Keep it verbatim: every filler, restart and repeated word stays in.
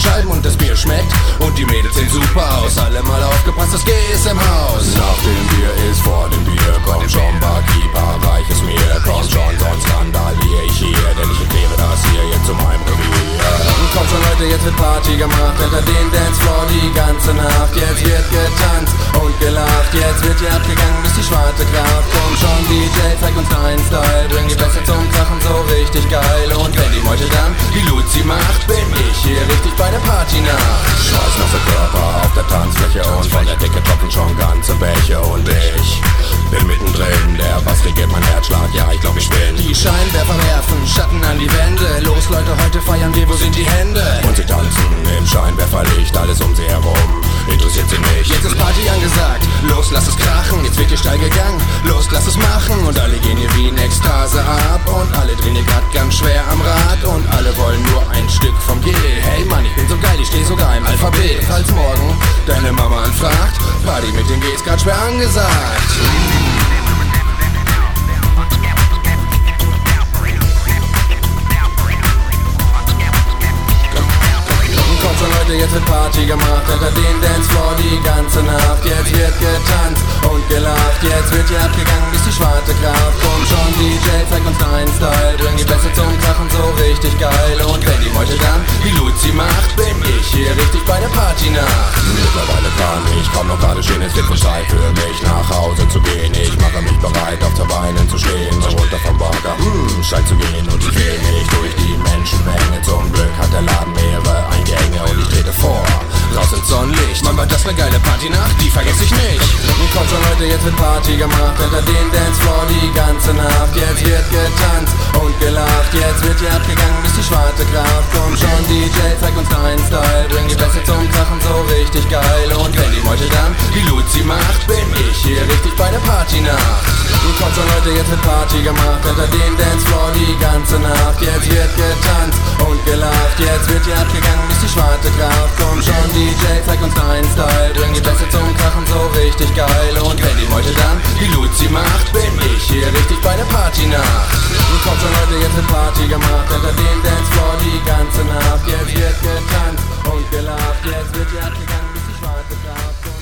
Scheiben und das Bier schmeckt und die Mädels sehen super aus. Alle mal aufgepasst, das G ist im Haus. Nach dem Bier ist vor dem Bier, kommt schon Barkeeper, reich es mir, kommt schon, sonst randalier ich hier, denn ich erkläre das hier jetzt zu meinem Revier. Kommt schon Leute, jetzt wird Party gemacht, hinter den Dancefloor die ganze Nacht. Jetzt wird getanzt und gelacht, jetzt wird hier abgegangen bis die schwarze Kraft. Kommt schon D J, zeig uns deinen Style, bring die Bässe zum Krachen, so richtig geil. Und wenn die Meute dann die Luzi macht, bin ich hier richtig bei der Partynacht. Schweißnasse Körper auf der Tanzfläche und von der Decke tropfen schon ganze Bäche. Und ich bin mittendrin, der Bass regiert mein Herzschlag, ja ich glaub ich bin. Die Scheinwerfer werfen Schatten an die Wände, los Leute, heute feiern wir, wo sind die Hände? Und sie tanzen im Scheinwerferlicht, alles um sie herum, interessiert sie nicht. Jetzt ist Party angesagt, los lass es krachen, jetzt wird hier steil gegangen, los lass es machen. Und alle gehen hier wie in Ekstase ab und alle drehen hier grad ganz schwer am Rad. Und alle wollen nur ein Stück vom G. Hey Mann, ich bin so geil, ich steh sogar im Alphabet. Falls morgen deine Mama anfragt, Party mit dem G ist grad schwer angesagt. Leute, jetzt wird Party gemacht, hinter den Dancefloor die ganze Nacht. Jetzt wird getanzt und gelacht, jetzt wird hier abgegangen bis die schwarze Kraft. Komm schon D J, zeig uns deinen Style, bring die Bässe zum Krachen, so richtig geil. Und wenn die Meute dann die Luzi macht, bin ich hier richtig bei der Partynacht. Mittlerweile kann ich kaum noch gerade stehen, es wird von Zeit für mich nach Hause zu gehen. Ich mache mich bereit, auf zwei Beinen zu stehen, runter vom Bagger, hm, scheint zu gehen. Und ich will nicht durch die Menschenmenge, zum Glück hat der Laden mehrere Eingänge und ich trete vor, raus ins Sonnenlicht. Mann, war das ne geile Partynacht, die vergesse ich nicht. Kommt schon Leute, jetzt wird Party gemacht, hinter den Dancefloor die ganze Nacht. Jetzt wird getanzt und gelacht, jetzt wird hier abgegangen bis die schwarze Kraft. Komm schon D J, zeig uns deinen Style, bring die Bässe zum Krachen, so richtig geil. Und wenn die Meute dann die Luzi macht, bin ich hier richtig bei der Partynacht. Kommt schon Leute, jetzt wird Party gemacht, hinter den Dancefloor die ganze Nacht. Jetzt wird getanzt und gelacht, jetzt wird hier abgegangen bis die schwarze Kraft. Komm schon D J, zeig uns deinen Style, bring die Bässe zum Krachen, so richtig geil. Und wenn die Meute dann die Luzi macht, bin ich hier richtig bei der Partynacht. Kommt schon Leute, jetzt wird Party gemacht, hinter den Dancefloor die ganze Nacht. Jetzt wird getanzt und gelacht, jetzt wird hier abgegangen bis die schwarze Kraft.